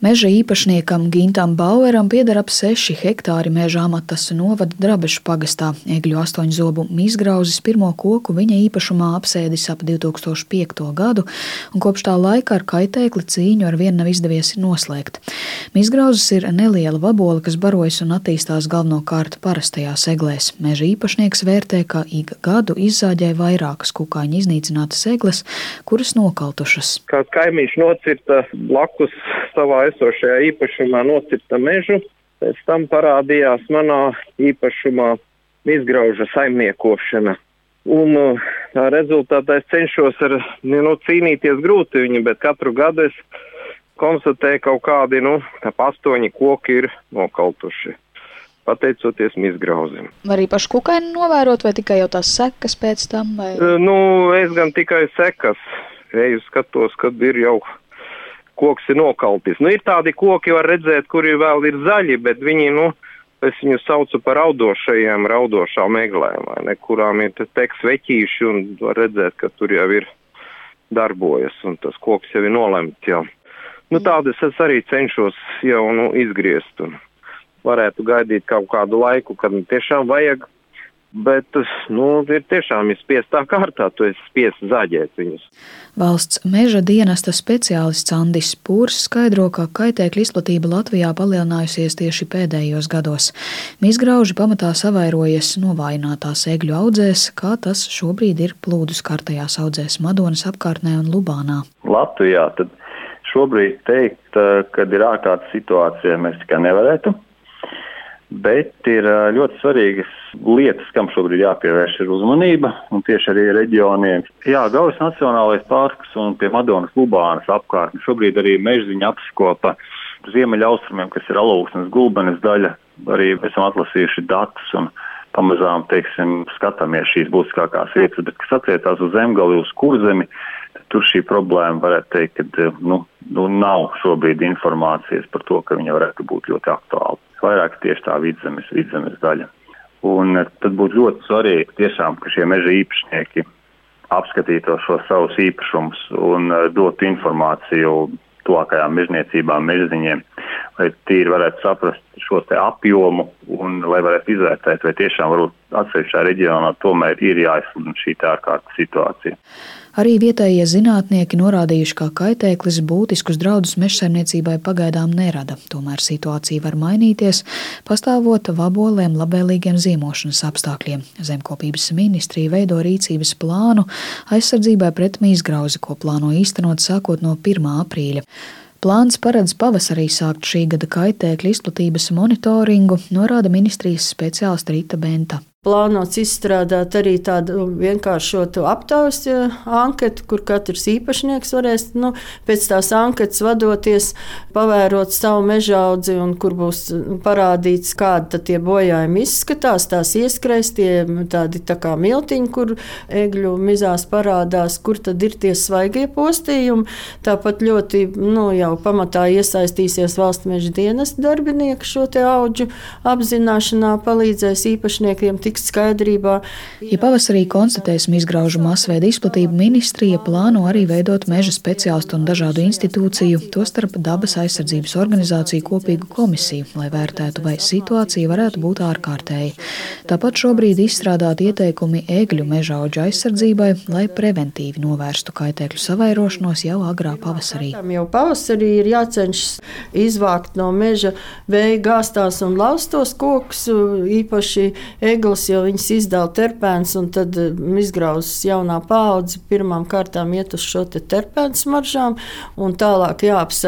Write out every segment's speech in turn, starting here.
Meža īpašniekam Gintam Baueram pieder ap 6 hektāri meža Amatas novada Drabešu pagastā. Egļu 8 zobu mizgrauzis pirmo koku viņa īpašumā apsēdis ap 2005. gadu, un kopš tā laika ar kaitēkli cīņu ar vienu nav izdevies noslēgt. Mizgrauzis ir neliela vabola, kas barojas un attīstās galvenokārt parastajās eglēs. Meža īpašnieks vērtē, ka ik gadu izzāģē vairākas kukaiņu iznīcinātas egles, kuras nokautušas. Kāds kaimiņš nocirta blakus savā esošajā īpašumā nocirta mežu, pēc tam parādījās manā īpašumā mizgrauža saimniekošana. Un tā rezultātā es cenšos cīnīties grūti viņu, bet katru gadu es konstatēju kaut kādi, ap 8 koki ir nokautuši, pateicoties mizgrauzim. Var īpaši kukaini novērot vai tikai jau tās sekas pēc tam? Vai? Es gan tikai sekas. Eju skatos, kad ir jau koks ir nokautis. Ir tādi koki, var redzēt, kuri vēl ir zaļi, bet viņi, es viņus saucu par raudošām eglēm, kurām ir teks veķīši un var redzēt, ka tur jau ir darbojas un tas koks jau ir nolemts jau. Tādas es arī cenšos jau izgriezt un varētu gaidīt kaut kādu laiku, kad tiešām vajag. Bet, ir tiešām spiestā kārtā, tu esi spiests zaģēt viņus. Valsts meža dienesta speciālists Andis Pūrs skaidro, ka kaitēkļu izplatība Latvijā palielinājusies tieši pēdējos gados. Mizgrauži pamatā savairojas novājinātās egļu audzēs, kā tas šobrīd ir plūdu skartajās audzēs Madonas apkārtnē un Lubānā. Latvijā tad šobrīd teikt, kad ir ārkārtas situācija, mēs tikai nevarētu. Bet ir ļoti svarīgas lietas, kam šobrīd jāpievērš ir uzmanība, un tieši arī reģioniem. Gaujas Nacionālais parks un pie Madonas Lubānas apkārtni šobrīd arī mežziņa apskopa ziemeļaustrumiem, kas ir Alūksnes Gulbenes daļa. Arī esam atlasījuši datus un pamazām, skatāmies šīs būtiskākās vietas, bet kas attiecās uz Zemgali, uz Kurzemi, tur šī problēma varētu teikt, ka nav šobrīd informācijas par to, ka viņa varētu būt ļoti aktuāla. Vairāk tieši tā vidzemes daļa. Un tad būtu ļoti svarīgi tiešām, ka šie meža īpašnieki apskatītu šos savus īpašumus un dotu informāciju tuvākajām mežniecībām, mežziņiem, lai tīri varētu saprast šo te apjomu un lai varētu izvērtēt, vai tiešām varbūt atsevišķā reģionā tomēr ir jāizsludina šī ārkārtas situācija. Arī vietējie zinātnieki norādījuši, ka kaitēklis būtiskus draudus mežsaimniecībai pagaidām nerada. Tomēr situācija var mainīties, pastāvot vabolēm labvēlīgiem ziemošanas apstākļiem. Zemkopības ministrija veido rīcības plānu aizsardzībai pret mizgrauzi, ko plāno īstenot sākot no 1. aprīļa. Plāns paredz pavasarī sākt šī gada kaitēkļu izplatības monitoringu, norāda ministrijas speciāliste Rita Benta. Plānots izstrādāt arī tādu vienkāršotu aptaujas anketu, kur katrs īpašnieks varēs pēc tās anketas vadoties, pavērot savu mežaudzi un kur būs parādīts, kādi tie bojājumi izskatās, tās ieskreis, tie tādi tā kā miltiņi, kur egļu mizās parādās, kur tad ir tie svaigie postījumi. Tāpat ļoti jau pamatā iesaistīsies valsts meža dienesta darbinieki šo te audžu apzināšanā, palīdzēs īpašniekiem skaidrībā. Ja pavasarī konstatēs mizgraužu masveida izplatību, ministrija plāno arī veidot meža speciālistu un dažādu institūciju, tostarp dabas aizsardzības organizāciju kopīgu komisiju, lai vērtētu, vai situācija varētu būt ārkārtēja. Tāpat šobrīd izstrādāt ieteikumi egļu mežaudžu aizsardzībai, lai preventīvi novērstu kaitēkļu savairošanos jau agrā pavasarī. Jau pavasarī ir jācenšas izvākt no meža vēja gāstās un laustos kokus, īpaši eglis, jo viņas izdala terpēns, un tad mizgrauzes jaunā paudze pirmām kārtām iet uz šo te terpēnu smaržām, un tālāk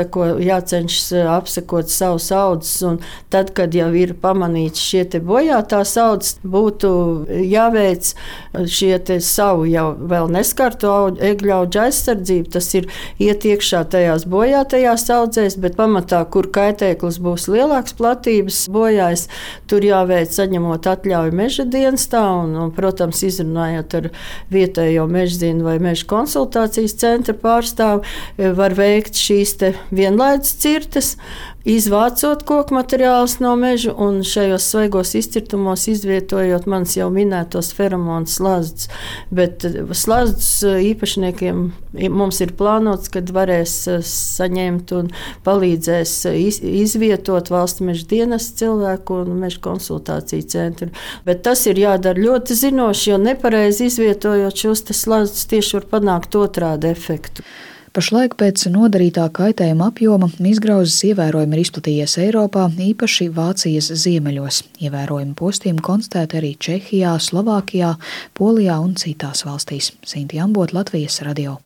jācenšas apsekot savus audzes, un tad, kad jau ir pamanīts šie te bojātās audzes, būtu jāveic šie te savu jau vēl neskarto egļu audžu aizsardzību, tas ir iet iekšā tajās bojātajās audzēs, bet pamatā, kur kaitēklis būs lielāks platības bojājs, tur jāveic saņemot atļauju meža dienestā un, protams, izrunājot ar vietējo mežzinu vai meža konsultācijas centra pārstāvu, var veikt šīs te vienlaidus cirtes, izvācot koku materiālus no meža un šajos svaigos izcirtumos izvietojot manas jau minētos feromonu slazdus. Bet slazdus īpašniekiem mums ir plānots, kad varēs saņemt un palīdzēs izvietot valsts meža dienas cilvēku un meža konsultāciju centru. Bet tas ir jādara ļoti zinoši, jo nepareizi izvietojot šos slazdus tieši var panākt otrādi efektu. Pašlaik pēc nodarītā kaitējuma apjoma mizgrauzes ievērojami ir izplatījies Eiropā, īpaši Vācijas ziemeļos. Ievērojami postījumi konstatēti arī Čehijā, Slovākijā, Polijā un citās valstīs. Sinti Ambot, Latvijas radio.